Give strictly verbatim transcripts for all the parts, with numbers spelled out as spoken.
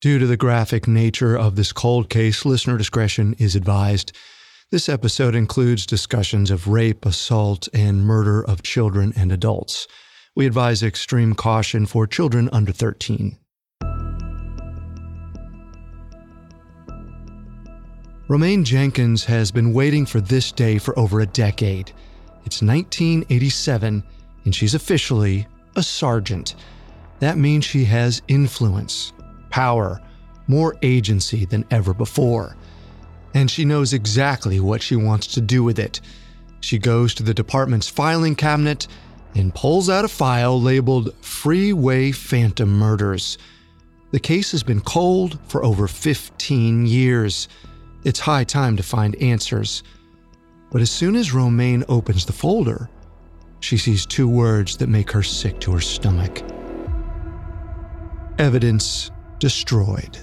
Due to the graphic nature of this cold case, listener discretion is advised. This episode includes discussions of rape, assault, and murder of children and adults. We advise extreme caution for children under thirteen. Romaine Jenkins has been waiting for this day for over a decade. It's nineteen eighty-seven, and she's officially a sergeant. That means she has influence, power, more agency than ever before. And she knows exactly what she wants to do with it. She goes to the department's filing cabinet and pulls out a file labeled Freeway Phantom Murders. The case has been cold for over fifteen years. It's high time to find answers. But as soon as Romaine opens the folder, she sees two words that make her sick to her stomach. Evidence destroyed.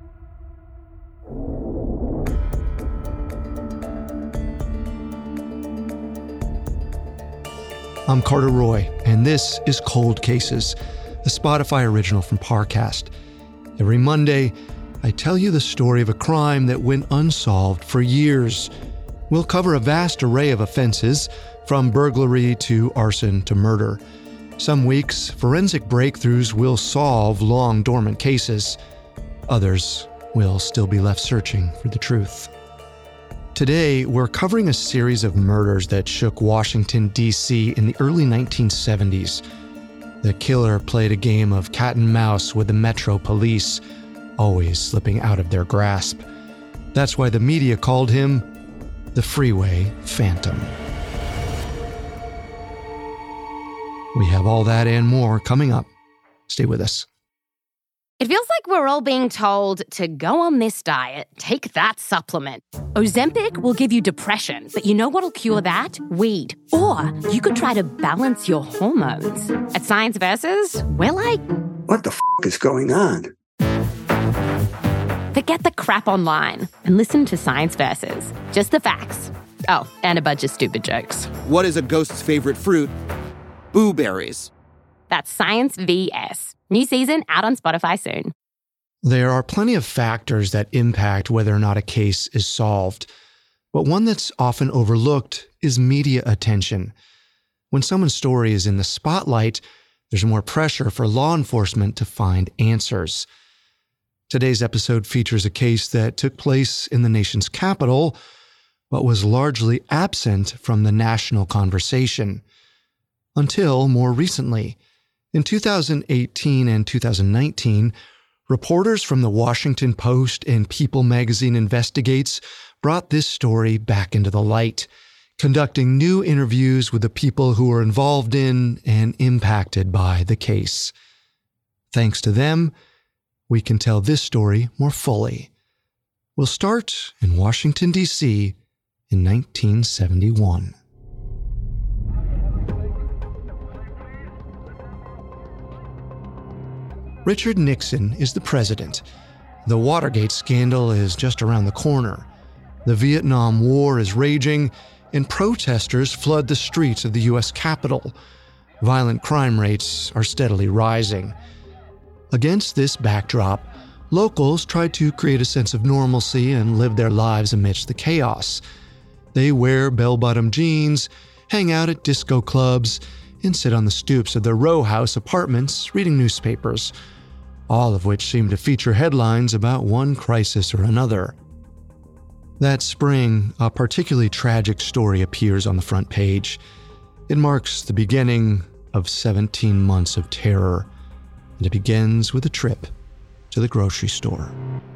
I'm Carter Roy, and this is Cold Cases, a Spotify original from Parcast. Every Monday, I tell you the story of a crime that went unsolved for years. We'll cover a vast array of offenses, from burglary to arson to murder. Some weeks, forensic breakthroughs will solve long-dormant cases. Others will still be left searching for the truth. Today, we're covering a series of murders that shook Washington, D C in the early nineteen seventies. The killer played a game of cat and mouse with the Metro Police, always slipping out of their grasp. That's why the media called him the Freeway Phantom. We have all that and more coming up. Stay with us. It feels like we're all being told to go on this diet, take that supplement. Ozempic will give you depression, but you know what'll cure that? Weed. Or you could try to balance your hormones. At Science Versus, we're like, what the f*** is going on? Forget the crap online and listen to Science Versus. Just the facts. Oh, and a bunch of stupid jokes. What is a ghost's favorite fruit? Blueberries. That's Science V S. New season out on Spotify soon. There are plenty of factors that impact whether or not a case is solved, but one that's often overlooked is media attention. When someone's story is in the spotlight, there's more pressure for law enforcement to find answers. Today's episode features a case that took place in the nation's capital, but was largely absent from the national conversation. Until more recently. In two thousand eighteen and two thousand nineteen, reporters from the Washington Post and People magazine Investigates brought this story back into the light, conducting new interviews with the people who were involved in and impacted by the case. Thanks to them, we can tell this story more fully. We'll start in Washington, D C in nineteen seventy-one. Richard Nixon is the president. The Watergate scandal is just around the corner. The Vietnam War is raging, and protesters flood the streets of the U S Capitol. Violent crime rates are steadily rising. Against this backdrop, locals try to create a sense of normalcy and live their lives amidst the chaos. They wear bell-bottom jeans, hang out at disco clubs, and sit on the stoops of their row house apartments reading newspapers, all of which seem to feature headlines about one crisis or another. That spring, a particularly tragic story appears on the front page. It marks the beginning of seventeen months of terror, and it begins with a trip to the grocery store.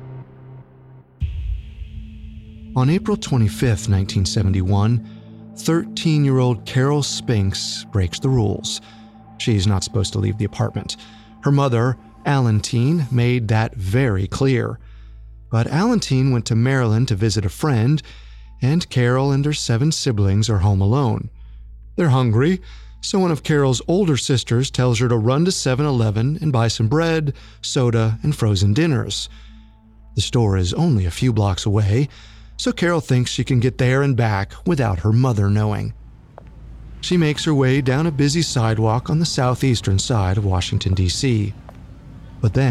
On April twenty-fifth, nineteen seventy-one, thirteen-year-old Carol Spinks breaks the rules. She's not supposed to leave the apartment. Her mother, Allentine, made that very clear. But Allentine went to Maryland to visit a friend, and Carol and her seven siblings are home alone. They're hungry, so one of Carol's older sisters tells her to run to seven eleven and buy some bread, soda, and frozen dinners. The store is only a few blocks away, so Carol thinks she can get there and back without her mother knowing. She makes her way down a busy sidewalk on the southeastern side of Washington, D C But then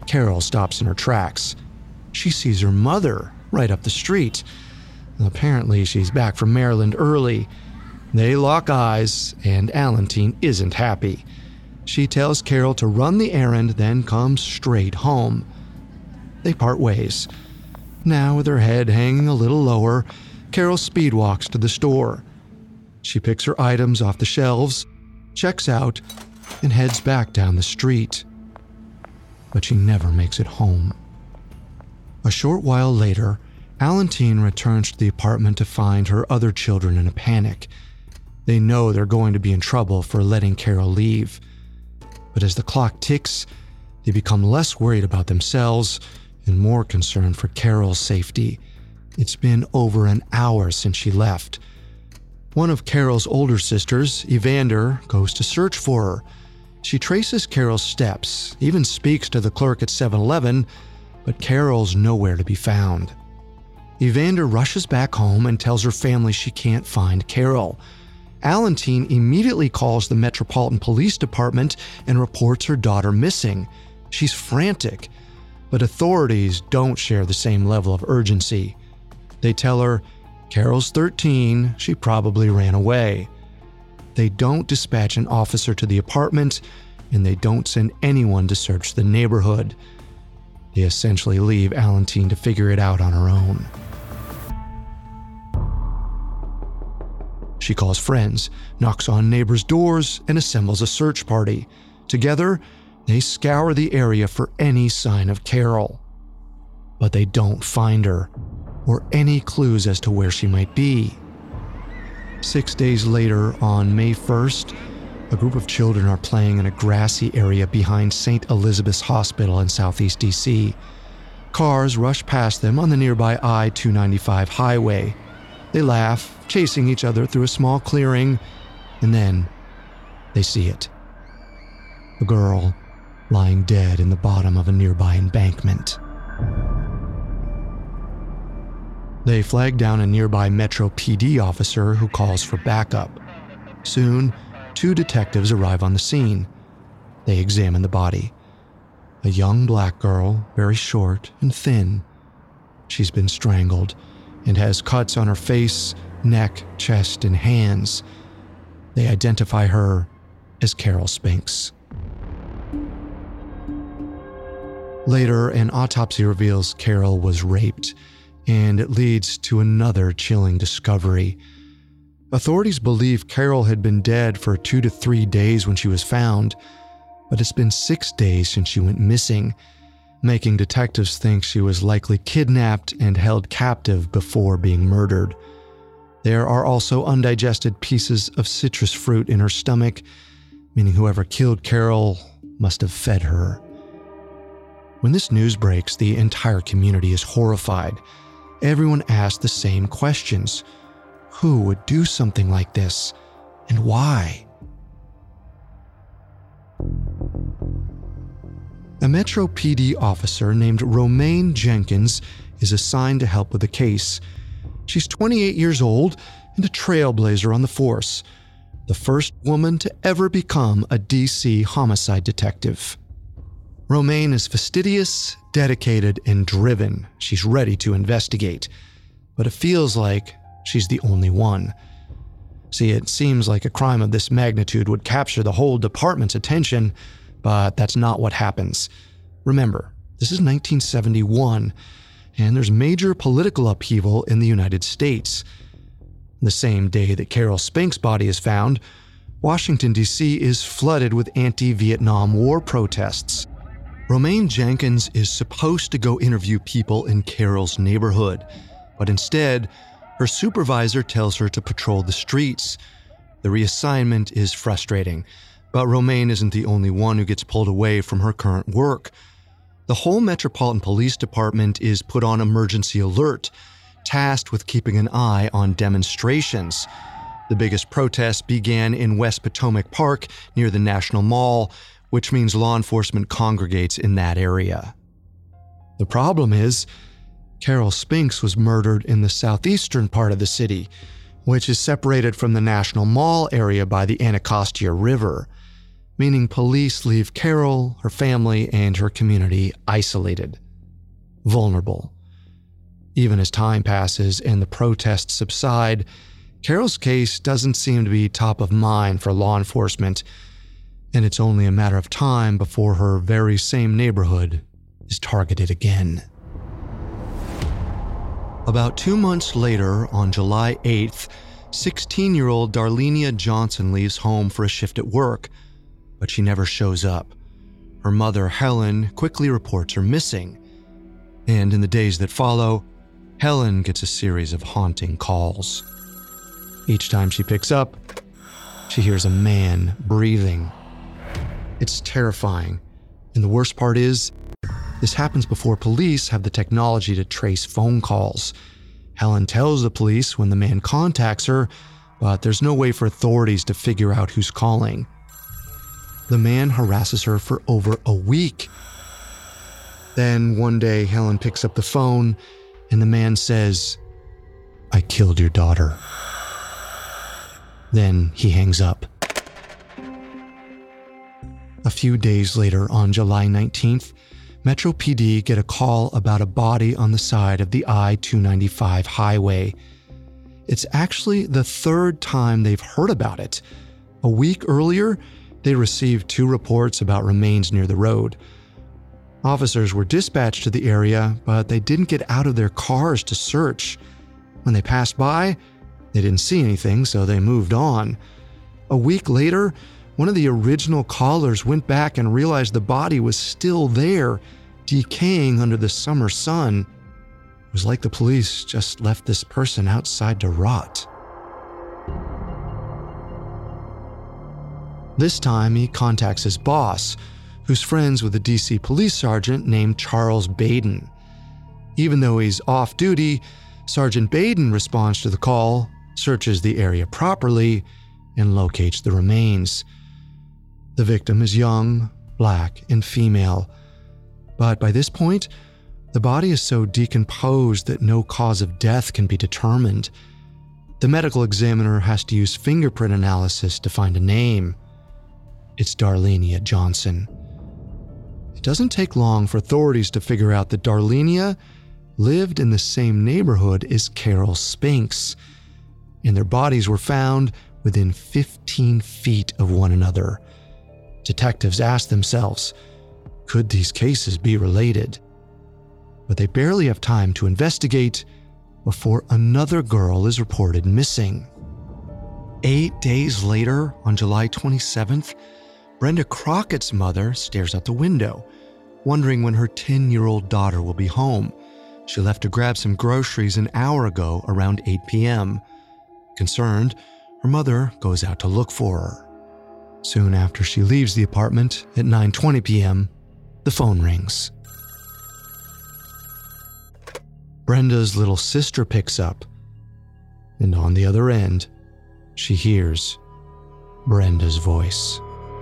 Carol stops in her tracks. She sees her mother right up the street. Apparently, she's back from Maryland early. They lock eyes, and Allentine isn't happy. She tells Carol to run the errand, then come straight home. They part ways. Now, with her head hanging a little lower, Carol speedwalks to the store. She picks her items off the shelves, checks out, and heads back down the street. But she never makes it home. A short while later, Allentine returns to the apartment to find her other children in a panic. They know they're going to be in trouble for letting Carol leave. But as the clock ticks, they become less worried about themselves and more concerned for Carol's safety. It's been over an hour since she left. One of Carol's older sisters, Evander, goes to search for her. She traces Carol's steps, even speaks to the clerk at seven eleven, but Carol's nowhere to be found. Evander rushes back home and tells her family she can't find Carol. Allentine immediately calls the Metropolitan Police Department and reports her daughter missing. She's frantic, but authorities don't share the same level of urgency. They tell her, Carol's thirteen, she probably ran away. They don't dispatch an officer to the apartment, and they don't send anyone to search the neighborhood. They essentially leave Allentine to figure it out on her own. She calls friends, knocks on neighbors' doors, and assembles a search party. Together, they scour the area for any sign of Carol. But they don't find her, or any clues as to where she might be. Six days later, on May first, a group of children are playing in a grassy area behind Saint Elizabeth's Hospital in southeast D C. Cars rush past them on the nearby I two ninety-five highway. They laugh, chasing each other through a small clearing, and then they see it. A girl lying dead in the bottom of a nearby embankment. They flag down a nearby Metro P D officer who calls for backup. Soon, two detectives arrive on the scene. They examine the body. A young black girl, very short and thin. She's been strangled and has cuts on her face, neck, chest, and hands. They identify her as Carol Spinks. Later, an autopsy reveals Carol was raped, and it leads to another chilling discovery. Authorities believe Carol had been dead for two to three days when she was found, but it's been six days since she went missing, making detectives think she was likely kidnapped and held captive before being murdered. There are also undigested pieces of citrus fruit in her stomach, meaning whoever killed Carol must have fed her. When this news breaks, the entire community is horrified. Everyone asks the same questions. Who would do something like this, and why? A Metro P D officer named Romaine Jenkins is assigned to help with the case. She's twenty-eight years old and a trailblazer on the force, the first woman to ever become a D C homicide detective. Romaine is fastidious, dedicated, and driven. She's ready to investigate, but it feels like she's the only one. See, it seems like a crime of this magnitude would capture the whole department's attention, but that's not what happens. Remember, this is nineteen seventy-one, and there's major political upheaval in the United States. The same day that Carol Spinks' body is found, Washington, D C is flooded with anti-Vietnam War protests. Romaine Jenkins is supposed to go interview people in Carol's neighborhood, but instead, her supervisor tells her to patrol the streets. The reassignment is frustrating, but Romaine isn't the only one who gets pulled away from her current work. The whole Metropolitan Police Department is put on emergency alert, tasked with keeping an eye on demonstrations. The biggest protests began in West Potomac Park near the National Mall, which means law enforcement congregates in that area. The problem is, Carol Spinks was murdered in the southeastern part of the city, which is separated from the National Mall area by the Anacostia River. meaning police leave Carol, her family, and her community isolated, vulnerable. Even as time passes and the protests subside, Carol's case doesn't seem to be top of mind for law enforcement, and it's only a matter of time before her very same neighborhood is targeted again. About two months later, on July eighth, sixteen-year-old Darlenia Johnson leaves home for a shift at work, but she never shows up. Her mother, Helen, quickly reports her missing, and in the days that follow, Helen gets a series of haunting calls. Each time she picks up, she hears a man breathing. It's terrifying, and the worst part is, this happens before police have the technology to trace phone calls. Helen tells the police when the man contacts her, but there's no way for authorities to figure out who's calling. The man harasses her for over a week. Then one day, Helen picks up the phone, and the man says, "I killed your daughter." Then he hangs up. A few days later, on July nineteenth, Metro P D get a call about a body on the side of the I two ninety-five highway. It's actually the third time they've heard about it. A week earlier, they received two reports about remains near the road. Officers were dispatched to the area, but they didn't get out of their cars to search. When they passed by, they didn't see anything, so they moved on. A week later, one of the original callers went back and realized the body was still there, decaying under the summer sun. It was like the police just left this person outside to rot. This time, he contacts his boss, who's friends with a D C police sergeant named Charles Baden. Even though he's off duty, Sergeant Baden responds to the call, searches the area properly, and locates the remains. The victim is young, black, and female, but by this point, the body is so decomposed that no cause of death can be determined. The medical examiner has to use fingerprint analysis to find a name. It's Darlenia Johnson. It doesn't take long for authorities to figure out that Darlenia lived in the same neighborhood as Carol Spinks, and their bodies were found within fifteen feet of one another. Detectives ask themselves, could these cases be related? But they barely have time to investigate before another girl is reported missing. Eight days later, on July twenty-seventh, Brenda Crockett's mother stares out the window, wondering when her ten-year-old daughter will be home. She left to grab some groceries an hour ago around eight p.m. Concerned, her mother goes out to look for her. Soon after she leaves the apartment at nine twenty p.m., the phone rings. Brenda's little sister picks up, and on the other end, she hears Brenda's voice.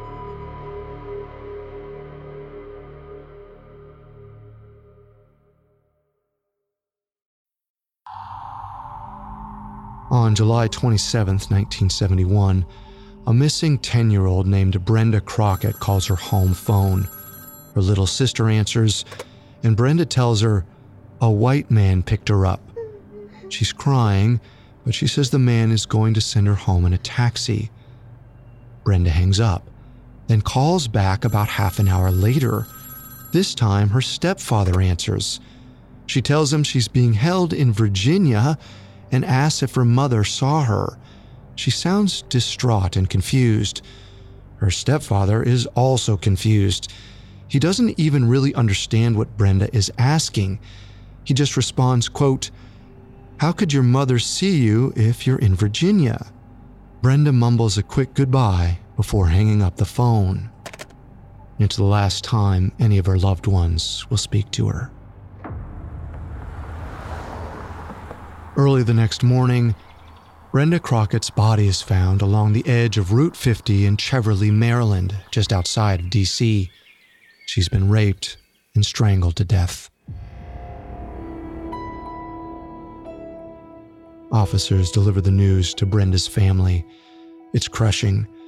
On July twenty-seventh, nineteen seventy-one, a missing ten-year-old named Brenda Crockett calls her home phone. Her little sister answers, and Brenda tells her a white man picked her up. She's crying, but she says the man is going to send her home in a taxi. Brenda hangs up, then calls back about half an hour later. This time, her stepfather answers. She tells him she's being held in Virginia and asks if her mother saw her. She sounds distraught and confused. Her stepfather is also confused. He doesn't even really understand what Brenda is asking. He just responds, quote, "How could your mother see you if you're in Virginia?" Brenda mumbles a quick goodbye before hanging up the phone. It's the last time any of her loved ones will speak to her. Early the next morning, Brenda Crockett's body is found along the edge of Route fifty in Cheverly, Maryland, just outside of D C. She's been raped and strangled to death. Officers deliver the news to Brenda's family. It's crushing.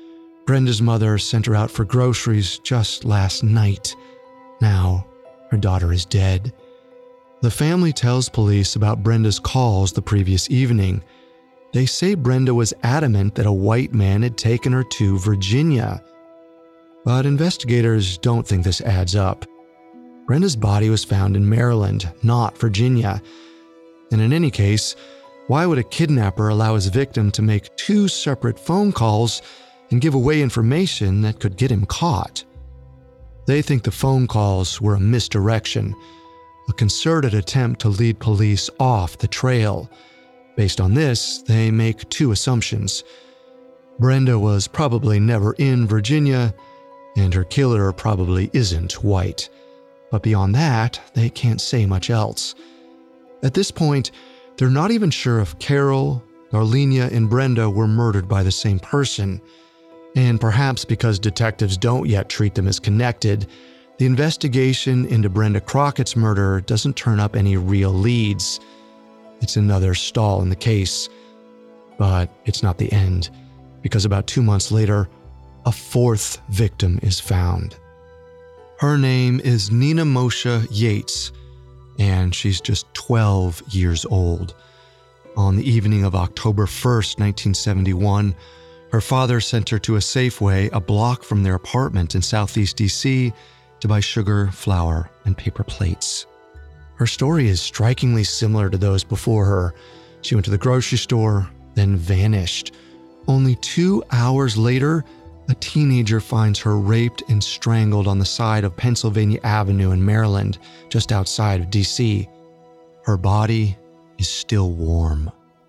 Brenda's mother sent her out for groceries just last night. Now, her daughter is dead. The family tells police about Brenda's calls the previous evening. They say Brenda was adamant that a white man had taken her to Virginia. But investigators don't think this adds up. Brenda's body was found in Maryland, not Virginia. And in any case, why would a kidnapper allow his victim to make two separate phone calls and give away information that could get him caught? They think the phone calls were a misdirection, a concerted attempt to lead police off the trail. Based on this, they make two assumptions. Brenda was probably never in Virginia, and her killer probably isn't white. But beyond that, they can't say much else. At this point, they're not even sure if Carol, Darlenia, and Brenda were murdered by the same person. And perhaps because detectives don't yet treat them as connected, the investigation into Brenda Crockett's murder doesn't turn up any real leads. It's another stall in the case. But it's not the end, because about two months later, a fourth victim is found. Her name is Nina Moshe Yates, and she's just twelve years old. On the evening of October first, nineteen seventy-one, her father sent her to a Safeway a block from their apartment in southeast D C to buy sugar, flour, and paper plates. Her story is strikingly similar to those before her. She went to the grocery store, then vanished. Only two hours later, a teenager finds her raped and strangled on the side of Pennsylvania Avenue in Maryland, just outside of D C. Her body is still warm.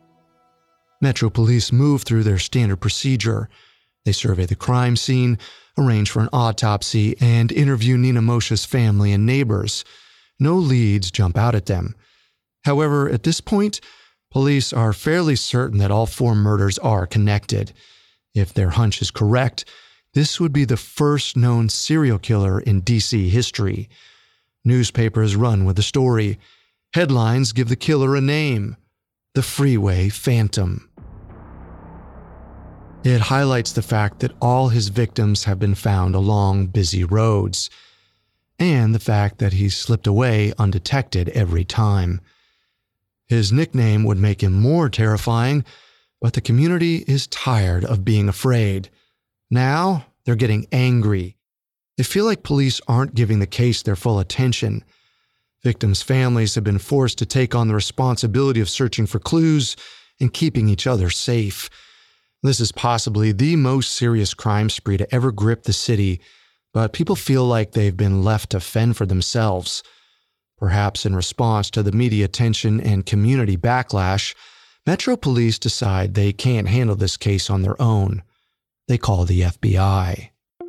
Metro Police move through their standard procedure. They survey the crime scene, arrange for an autopsy, and interview Nina Moshe's family and neighbors. No leads jump out at them. However, at this point, police are fairly certain that all four murders are connected. If their hunch is correct, this would be the first known serial killer in D C history. Newspapers run with the story. Headlines give the killer a name: the Freeway Phantom. It highlights the fact that all his victims have been found along busy roads, and the fact that he's slipped away undetected every time. His nickname would make him more terrifying, but the community is tired of being afraid. Now, they're getting angry. They feel like police aren't giving the case their full attention. Victims' families have been forced to take on the responsibility of searching for clues and keeping each other safe. This is possibly the most serious crime spree to ever grip the city, but people feel like they've been left to fend for themselves. Perhaps in response to the media attention and community backlash, Metro Police decide they can't handle this case on their own. They call the F B I.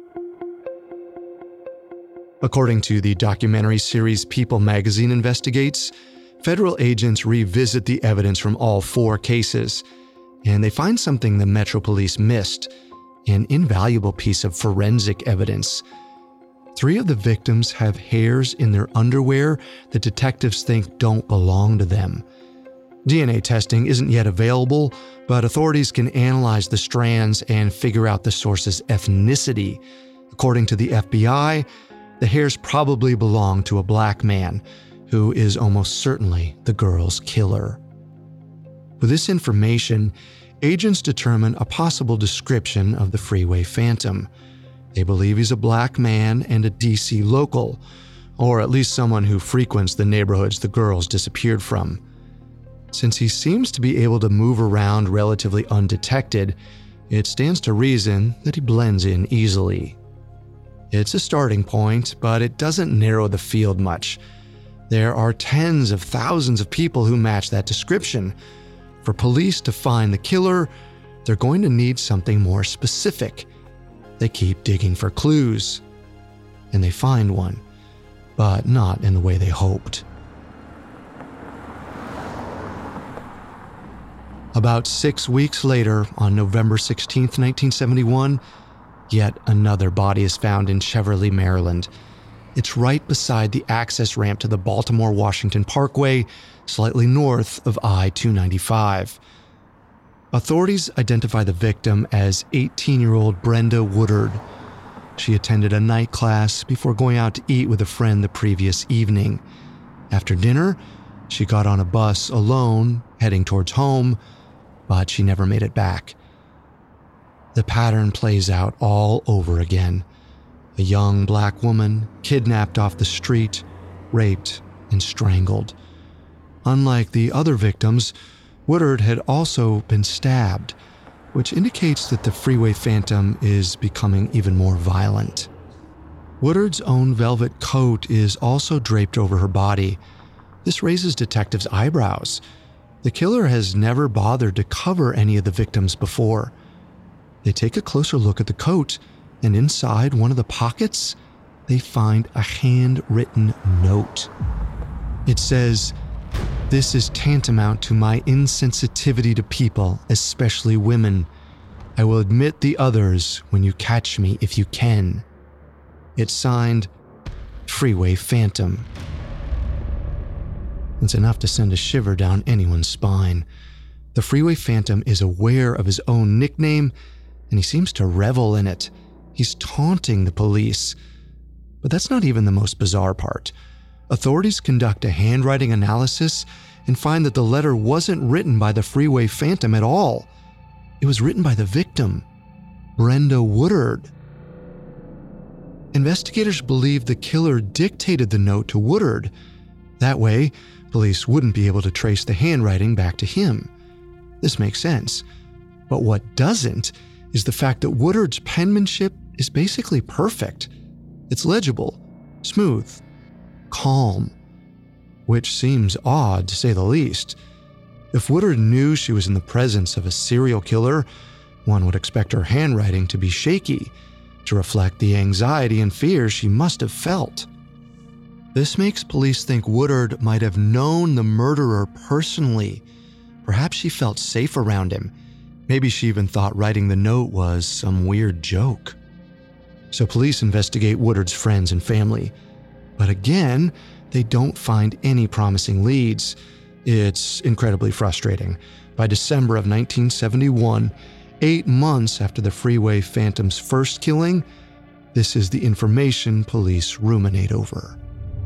According to the documentary series People magazine investigates, federal agents revisit the evidence from all four cases, and they find something the Metro Police missed: an invaluable piece of forensic evidence. Three of the victims have hairs in their underwear that detectives think don't belong to them. D N A testing isn't yet available, but authorities can analyze the strands and figure out the source's ethnicity. According to the F B I, the hairs probably belong to a black man, who is almost certainly the girl's killer. With this information, agents determine a possible description of the Freeway Phantom. They believe he's a black man and a D C local, or at least someone who frequents the neighborhoods the girls disappeared from. Since he seems to be able to move around relatively undetected, it stands to reason that he blends in easily. It's a starting point, but it doesn't narrow the field much. There are tens of thousands of people who match that description. For police to find the killer, they're going to need something more specific. They keep digging for clues, and they find one, but not in the way they hoped. About six weeks later, on November sixteenth, nineteen seventy-one, yet another body is found in Cheverly, Maryland. It's right beside the access ramp to the Baltimore-Washington Parkway, slightly north of I two ninety-five. Authorities identify the victim as eighteen-year-old Brenda Woodard. She attended a night class before going out to eat with a friend the previous evening. After dinner, she got on a bus alone, heading towards home, but she never made it back. The pattern plays out all over again. A young black woman kidnapped off the street, raped, and strangled. Unlike the other victims, Woodard had also been stabbed, which indicates that the freeway phantom is becoming even more violent. Woodard's own velvet coat is also draped over her body. This raises detectives' eyebrows. The killer has never bothered to cover any of the victims before. They take a closer look at the coat, and inside one of the pockets, they find a handwritten note. It says, "This is tantamount to my insensitivity to people, especially women. I will admit the others when you catch me if you can." It's signed, Freeway Phantom. It's enough to send a shiver down anyone's spine. The Freeway Phantom is aware of his own nickname, and he seems to revel in it. He's taunting the police. But that's not even the most bizarre part. Authorities conduct a handwriting analysis and find that the letter wasn't written by the Freeway Phantom at all. It was written by the victim, Brenda Woodard. Investigators believe the killer dictated the note to Woodard. That way, police wouldn't be able to trace the handwriting back to him. This makes sense. But what doesn't is the fact that Woodard's penmanship is basically perfect. It's legible, smooth, calm, which seems odd to say the least. If Woodard knew she was in the presence of a serial killer, one would expect her handwriting to be shaky, to reflect the anxiety and fear she must have felt. This makes police think Woodard might have known the murderer personally. Perhaps she felt safe around him. Maybe she even thought writing the note was some weird joke. So police investigate Woodard's friends and family. But again, they don't find any promising leads. It's incredibly frustrating. By December of nineteen seventy-one, eight months after the Freeway Phantom's first killing, this is the information police ruminate over.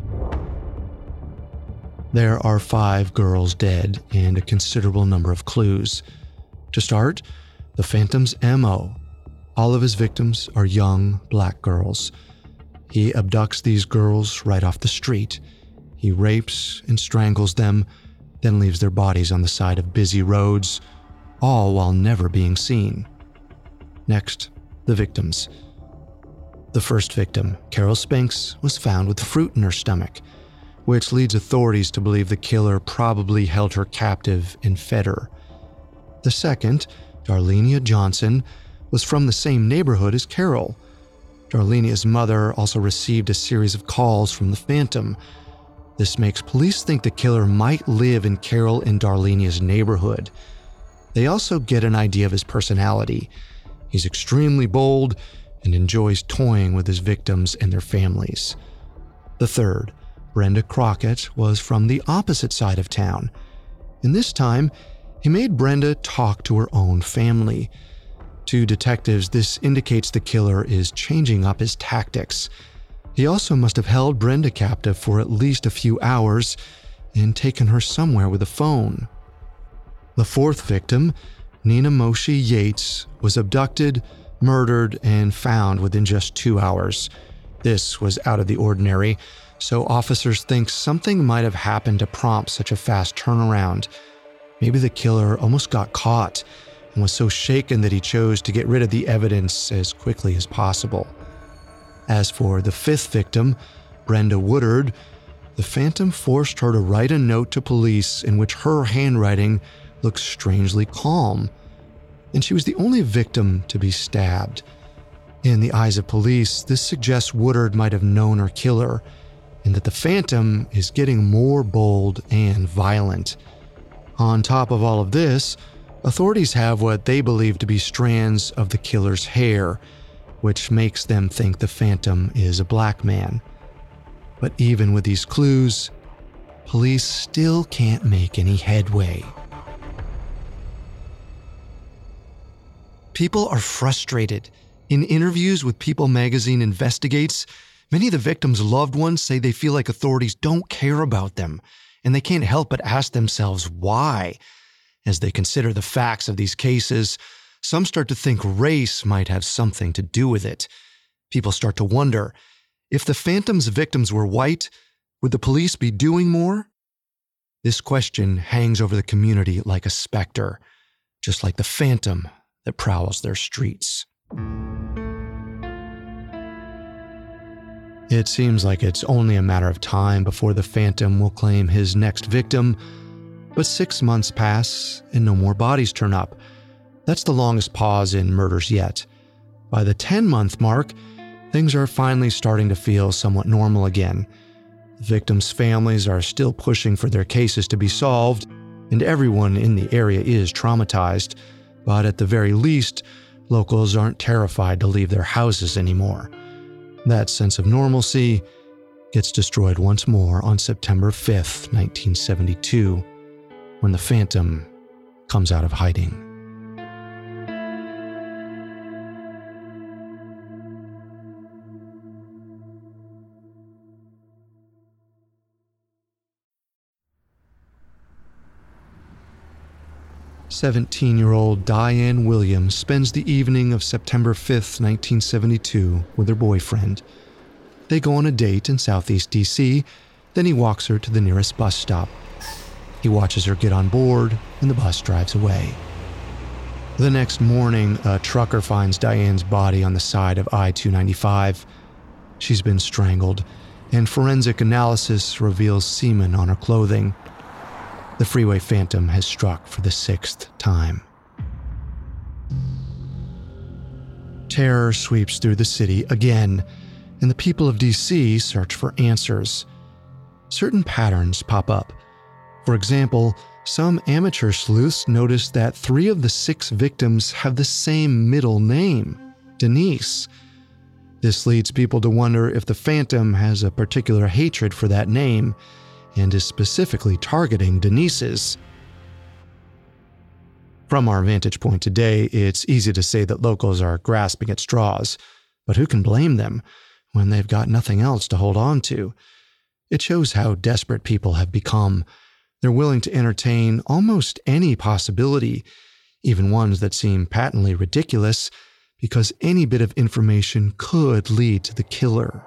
There are five girls dead and a considerable number of clues. To start, the Phantom's M O. All of his victims are young black girls. He abducts these girls right off the street. He rapes and strangles them, then leaves their bodies on the side of busy roads, all while never being seen. Next, the victims. The first victim, Carol Spinks, was found with fruit in her stomach, which leads authorities to believe the killer probably held her captive and fed her. The second, Darlenia Johnson, was from the same neighborhood as Carol. Darlenia's mother also received a series of calls from the Phantom. This makes police think the killer might live in Carol and Darlenia's neighborhood. They also get an idea of his personality. He's extremely bold and enjoys toying with his victims and their families. The third, Brenda Crockett, was from the opposite side of town. And this time, he made Brenda talk to her own family. To detectives, this indicates the killer is changing up his tactics. He also must have held Brenda captive for at least a few hours and taken her somewhere with a phone. The fourth victim, Nina Moshe Yates, was abducted, murdered, and found within just two hours. This was out of the ordinary, so officers think something might have happened to prompt such a fast turnaround. Maybe the killer almost got caught and was so shaken that he chose to get rid of the evidence as quickly as possible. As for the fifth victim, Brenda Woodard, the Phantom forced her to write a note to police in which her handwriting looked strangely calm, and she was the only victim to be stabbed. In the eyes of police, this suggests Woodard might have known her killer, and that the Phantom is getting more bold and violent. On top of all of this, authorities have what they believe to be strands of the killer's hair, which makes them think the Phantom is a black man. But even with these clues, police still can't make any headway. People are frustrated. In interviews with People magazine investigates, many of the victims' loved ones say they feel like authorities don't care about them, and they can't help but ask themselves why. As they consider the facts of these cases, some start to think race might have something to do with it. People start to wonder, if the Phantom's victims were white, would the police be doing more? This question hangs over the community like a specter, just like the phantom that prowls their streets. It seems like it's only a matter of time before the Phantom will claim his next victim, but six months pass and no more bodies turn up. That's the longest pause in murders yet. By the ten-month mark, things are finally starting to feel somewhat normal again. The victims' families are still pushing for their cases to be solved, and everyone in the area is traumatized, but at the very least, locals aren't terrified to leave their houses anymore. That sense of normalcy gets destroyed once more on September fifth, nineteen seventy-two, when the Phantom comes out of hiding. seventeen-year-old Diane Williams spends the evening of September fifth, nineteen seventy-two with her boyfriend. They go on a date in Southeast D C, then he walks her to the nearest bus stop. He watches her get on board, and the bus drives away. The next morning, a trucker finds Diane's body on the side of I two ninety-five. She's been strangled, and forensic analysis reveals semen on her clothing. The freeway phantom has struck for the sixth time. Terror sweeps through the city again, and the people of D C search for answers. Certain patterns pop up. For example, some amateur sleuths notice that three of the six victims have the same middle name, Denise. This leads people to wonder if the Phantom has a particular hatred for that name and is specifically targeting Denise's. From our vantage point today, it's easy to say that locals are grasping at straws, but who can blame them when they've got nothing else to hold on to? It shows how desperate people have become. They're willing to entertain almost any possibility, even ones that seem patently ridiculous, because any bit of information could lead to the killer.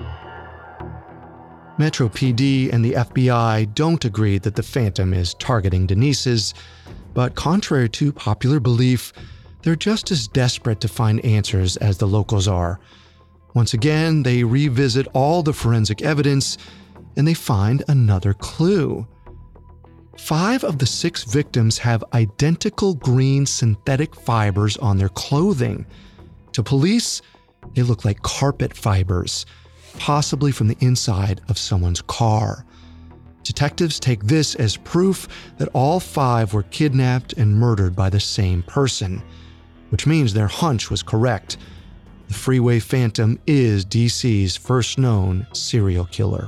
Metro P D and the F B I don't agree that the Phantom is targeting Denise's, but contrary to popular belief, they're just as desperate to find answers as the locals are. Once again, they revisit all the forensic evidence, and they find another clue. Five of the six victims have identical green synthetic fibers on their clothing. To police, they look like carpet fibers, possibly from the inside of someone's car. Detectives take this as proof that all five were kidnapped and murdered by the same person, which means their hunch was correct. The freeway phantom is D C's first known serial killer.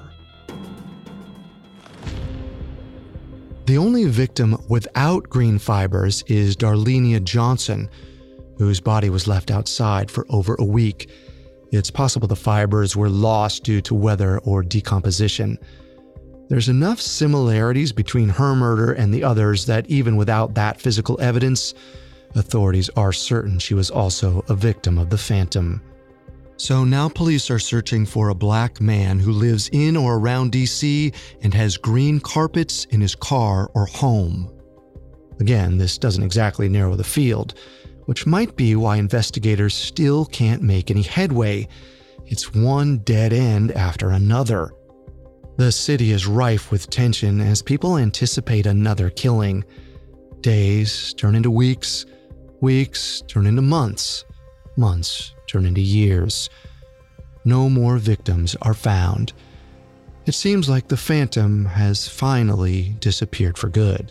The only victim without green fibers is Darlenia Johnson, whose body was left outside for over a week. It's possible the fibers were lost due to weather or decomposition. There's enough similarities between her murder and the others that even without that physical evidence, authorities are certain she was also a victim of the Phantom. So now police are searching for a black man who lives in or around D C and has green carpets in his car or home. Again, this doesn't exactly narrow the field, which might be why investigators still can't make any headway. It's one dead end after another. The city is rife with tension as people anticipate another killing. Days turn into weeks, weeks turn into months, months turn into years. No more victims are found. It seems like the Phantom has finally disappeared for good.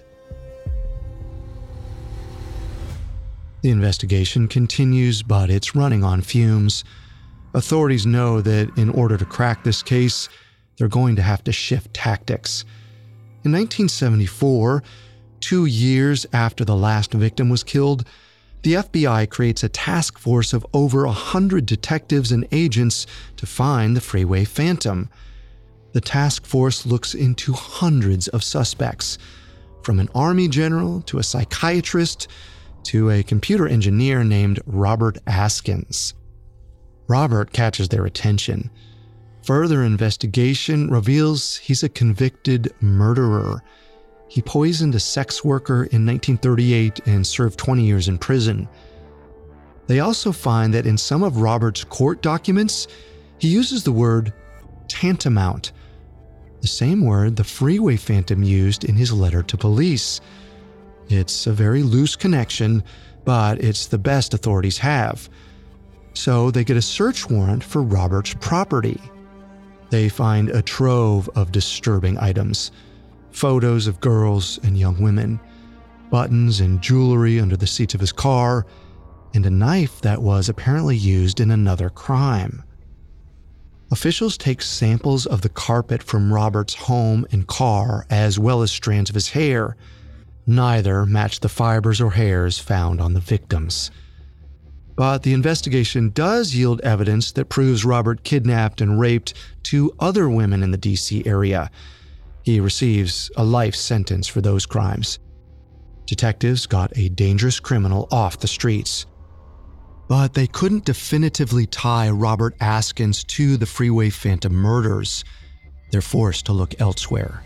The investigation continues, but it's running on fumes. Authorities know that in order to crack this case, they're going to have to shift tactics. In nineteen seventy-four, two years after the last victim was killed, the F B I creates a task force of over a hundred detectives and agents to find the Freeway Phantom. The task force looks into hundreds of suspects, from an army general to a psychiatrist to a computer engineer named Robert Askins. Robert catches their attention. Further investigation reveals he's a convicted murderer. He poisoned a sex worker in nineteen thirty-eight and served twenty years in prison. They also find that in some of Robert's court documents, he uses the word tantamount, the same word the Freeway Phantom used in his letter to police. It's a very loose connection, but it's the best authorities have. So they get a search warrant for Robert's property. They find a trove of disturbing items. Photos of girls and young women, buttons and jewelry under the seats of his car, and a knife that was apparently used in another crime. Officials take samples of the carpet from Robert's home and car, as well as strands of his hair. Neither match the fibers or hairs found on the victims. But the investigation does yield evidence that proves Robert kidnapped and raped two other women in the D C area. He receives a life sentence for those crimes. Detectives got a dangerous criminal off the streets. But they couldn't definitively tie Robert Askins to the Freeway Phantom murders. They're forced to look elsewhere.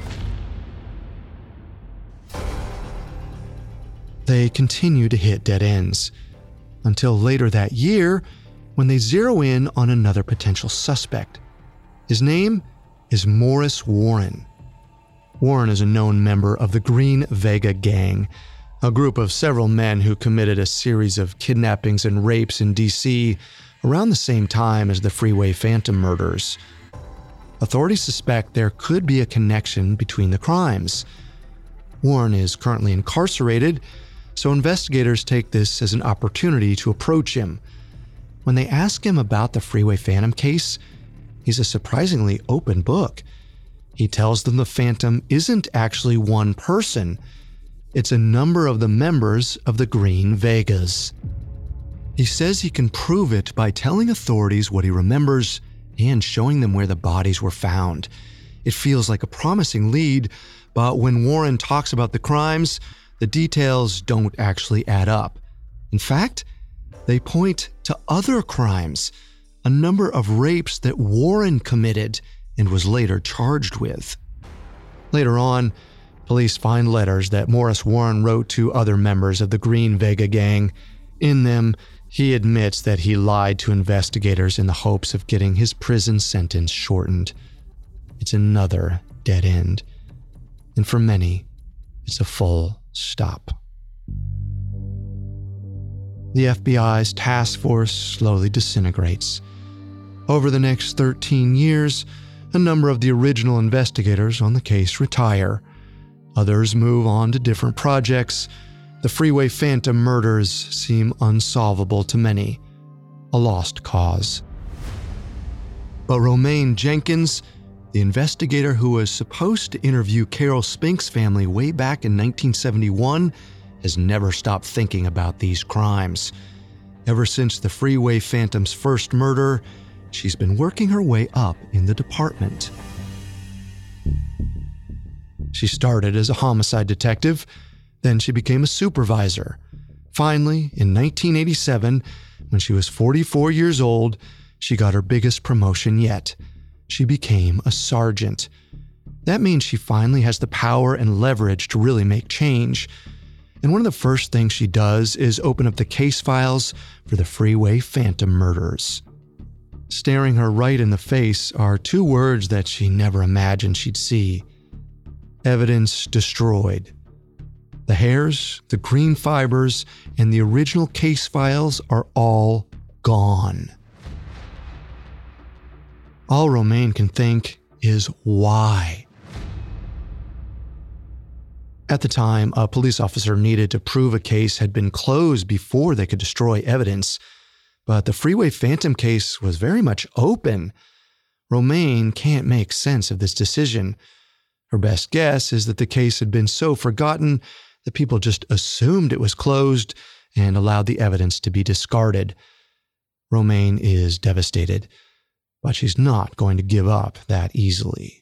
They continue to hit dead ends, until later that year when they zero in on another potential suspect. His name is Morris Warren. Warren is a known member of the Green Vega Gang, a group of several men who committed a series of kidnappings and rapes in D C around the same time as the Freeway Phantom murders. Authorities suspect there could be a connection between the crimes. Warren is currently incarcerated, so investigators take this as an opportunity to approach him. When they ask him about the Freeway Phantom case, he's a surprisingly open book. He tells them the Phantom isn't actually one person. It's a number of the members of the Green Vegas. He says he can prove it by telling authorities what he remembers and showing them where the bodies were found. It feels like a promising lead, but when Warren talks about the crimes, the details don't actually add up. In fact, they point to other crimes, a number of rapes that Warren committed and was later charged with. Later on, police find letters that Morris Warren wrote to other members of the Green Vega Gang. In them, he admits that he lied to investigators in the hopes of getting his prison sentence shortened. It's another dead end. And for many, it's a full stop. The F B I's task force slowly disintegrates. Over the next thirteen years, a number of the original investigators on the case retire. Others move on to different projects. The Freeway Phantom murders seem unsolvable to many, a lost cause. But Romaine Jenkins, the investigator who was supposed to interview Carol Spink's family way back in nineteen seventy-one, has never stopped thinking about these crimes. Ever since the Freeway Phantom's first murder, she's been working her way up in the department. She started as a homicide detective, then she became a supervisor. Finally, in nineteen eighty-seven, when she was forty-four years old, she got her biggest promotion yet. She became a sergeant. That means she finally has the power and leverage to really make change. And one of the first things she does is open up the case files for the Freeway Phantom murders. Staring her right in the face are two words that she never imagined she'd see. Evidence destroyed. The hairs, the green fibers, and the original case files are all gone. All Romaine can think is why. At the time, a police officer needed to prove a case had been closed before they could destroy evidence. But the Freeway Phantom case was very much open. Romaine can't make sense of this decision. Her best guess is that the case had been so forgotten that people just assumed it was closed and allowed the evidence to be discarded. Romaine is devastated, but she's not going to give up that easily.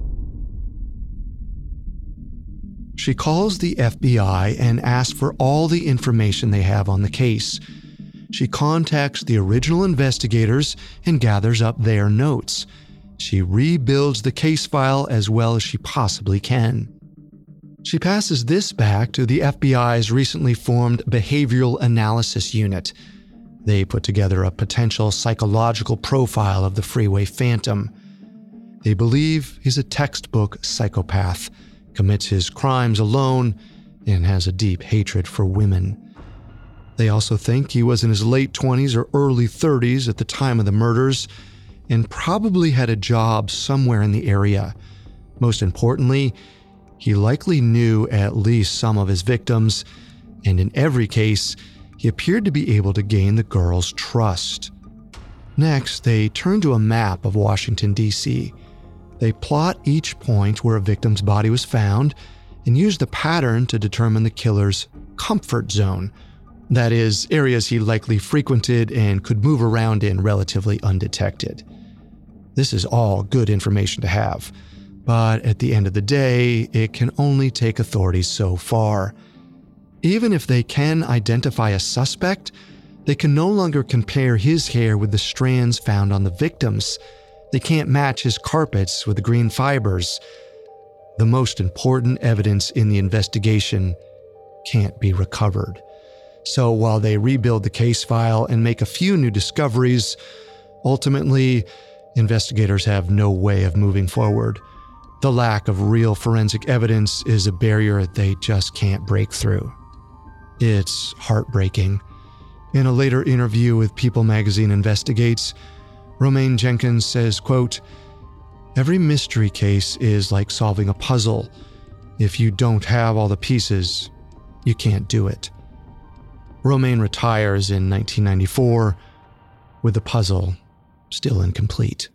She calls the F B I and asks for all the information they have on the case. She contacts the original investigators and gathers up their notes. She rebuilds the case file as well as she possibly can. She passes this back to the F B I's recently formed Behavioral Analysis Unit. They put together a potential psychological profile of the Freeway Phantom. They believe he's a textbook psychopath, commits his crimes alone, and has a deep hatred for women. They also think he was in his late twenties or early thirties at the time of the murders, and probably had a job somewhere in the area. Most importantly, he likely knew at least some of his victims, and in every case, he appeared to be able to gain the girls' trust. Next, they turn to a map of Washington, D C They plot each point where a victim's body was found and use the pattern to determine the killer's comfort zone. That is, areas he likely frequented and could move around in relatively undetected. This is all good information to have, but at the end of the day, it can only take authorities so far. Even if they can identify a suspect, they can no longer compare his hair with the strands found on the victims. They can't match his carpets with the green fibers. The most important evidence in the investigation can't be recovered. So while they rebuild the case file and make a few new discoveries, ultimately, investigators have no way of moving forward. The lack of real forensic evidence is a barrier they just can't break through. It's heartbreaking. In a later interview with People Magazine Investigates, Romaine Jenkins says, quote, "Every mystery case is like solving a puzzle. If you don't have all the pieces, you can't do it." Romaine retires in nineteen ninety-four, with the puzzle still incomplete.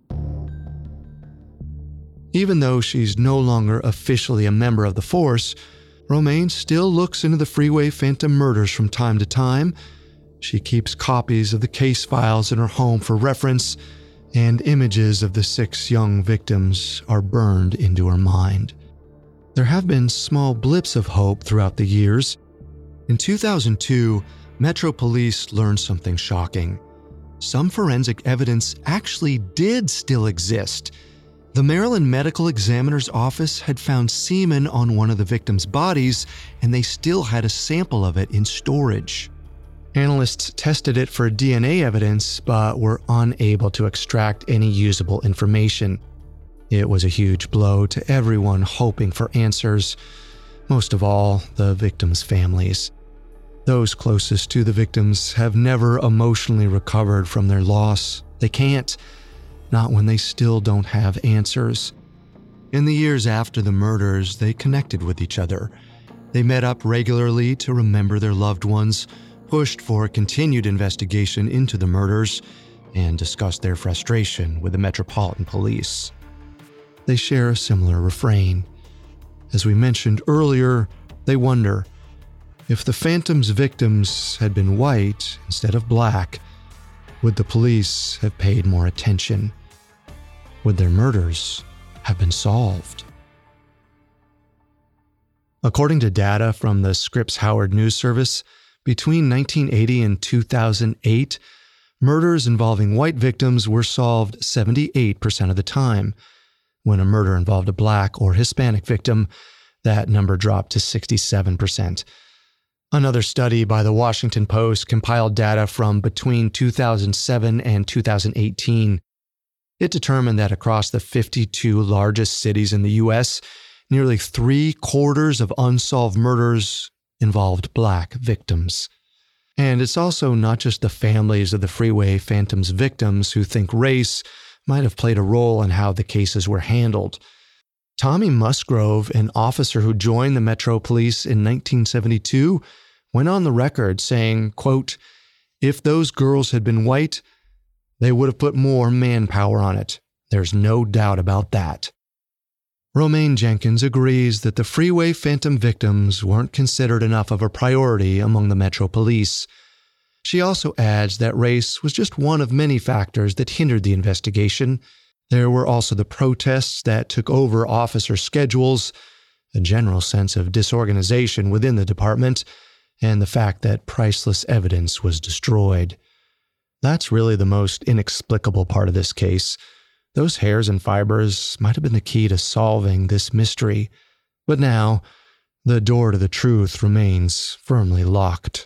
Even though she's no longer officially a member of the force, Romaine still looks into the Freeway Phantom murders from time to time. She keeps copies of the case files in her home for reference, and images of the six young victims are burned into her mind. There have been small blips of hope throughout the years. In two thousand two, Metro Police learned something shocking. Some forensic evidence actually did still exist. The Maryland Medical Examiner's Office had found semen on one of the victims' bodies, and they still had a sample of it in storage. Analysts tested it for D N A evidence, but were unable to extract any usable information. It was a huge blow to everyone hoping for answers, most of all, the victims' families. Those closest to the victims have never emotionally recovered from their loss. They can't, not when they still don't have answers. In the years after the murders, they connected with each other. They met up regularly to remember their loved ones, pushed for a continued investigation into the murders, and discussed their frustration with the Metropolitan Police. They share a similar refrain. As we mentioned earlier, they wonder, if the Phantom's victims had been white instead of black, would the police have paid more attention? Would their murders have been solved? According to data from the Scripps Howard News Service, between nineteen eighty and two thousand eight, murders involving white victims were solved seventy-eight percent of the time. When a murder involved a black or Hispanic victim, that number dropped to sixty-seven percent. Another study by the Washington Post compiled data from between two thousand seven and two thousand eighteen. It determined that across the fifty-two largest cities in the U S, nearly three quarters of unsolved murders involved black victims. And it's also not just the families of the Freeway Phantom's victims who think race might have played a role in how the cases were handled. Tommy Musgrove, an officer who joined the Metro Police in nineteen seventy-two, went on the record saying, quote, "If those girls had been white, they would have put more manpower on it. There's no doubt about that." Romaine Jenkins agrees that the Freeway Phantom victims weren't considered enough of a priority among the Metro Police. She also adds that race was just one of many factors that hindered the investigation. There were also the protests that took over officer schedules, a general sense of disorganization within the department, and the fact that priceless evidence was destroyed. That's really the most inexplicable part of this case. Those hairs and fibers might have been the key to solving this mystery, but now the door to the truth remains firmly locked.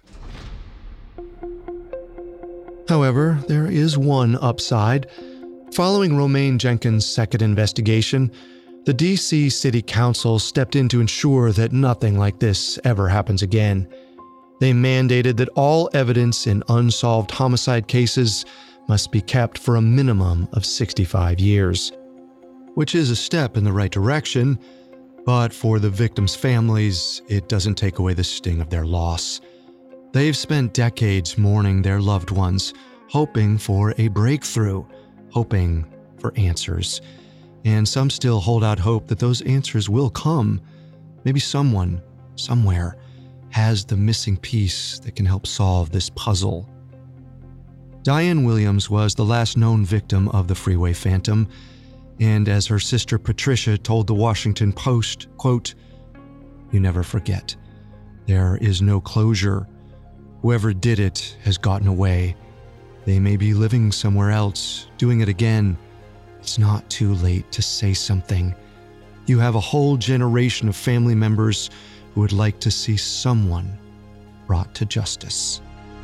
However, there is one upside. Following Romaine Jenkins' second investigation, the D C City Council stepped in to ensure that nothing like this ever happens again. They mandated that all evidence in unsolved homicide cases must be kept for a minimum of sixty-five years, which is a step in the right direction, but for the victims' families, it doesn't take away the sting of their loss. They've spent decades mourning their loved ones, hoping for a breakthrough, hoping for answers. And some still hold out hope that those answers will come. Maybe someone, somewhere, has the missing piece that can help solve this puzzle. Diane Williams was the last known victim of the Freeway Phantom, and as her sister Patricia told the Washington Post, quote, "You never forget. There is no closure. Whoever did it has gotten away. They may be living somewhere else, doing it again. It's not too late to say something. You have a whole generation of family members who would like to see someone brought to justice."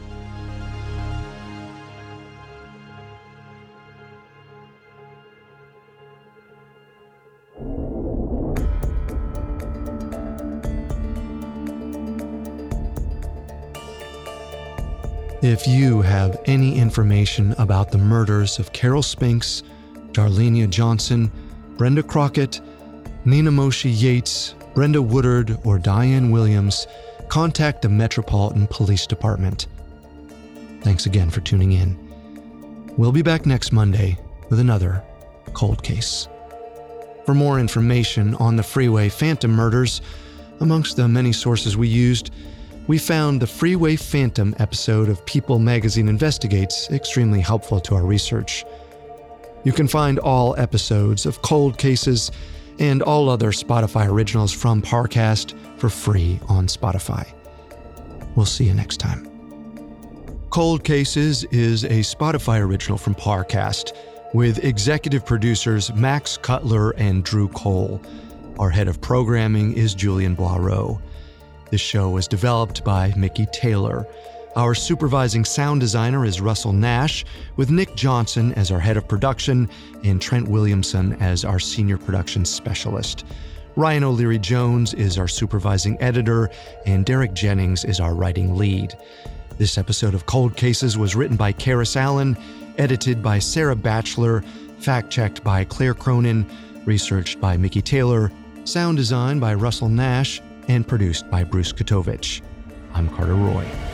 If you have any information about the murders of Carol Spinks, Darlenia Johnson, Brenda Crockett, Nina Moshe Yates, Brenda Woodard, or Diane Williams, contact the Metropolitan Police Department. Thanks again for tuning in. We'll be back next Monday with another cold case. For more information on the Freeway Phantom murders, amongst the many sources we used, we found the Freeway Phantom episode of People Magazine Investigates extremely helpful to our research. You can find all episodes of Cold Cases and all other Spotify originals from Parcast for free on Spotify. We'll see you next time. Cold Cases is a Spotify original from Parcast, with executive producers Max Cutler and Drew Cole. Our head of programming is Julian Boireau. This show was developed by Mickey Taylor. Our supervising sound designer is Russell Nash, with Nick Johnson as our head of production and Trent Williamson as our senior production specialist. Ryan O'Leary-Jones is our supervising editor, and Derek Jennings is our writing lead. This episode of Cold Cases was written by Karis Allen, edited by Sarah Batchelor, fact-checked by Claire Cronin, researched by Mickey Taylor, sound design by Russell Nash, and produced by Bruce Katovich. I'm Carter Roy.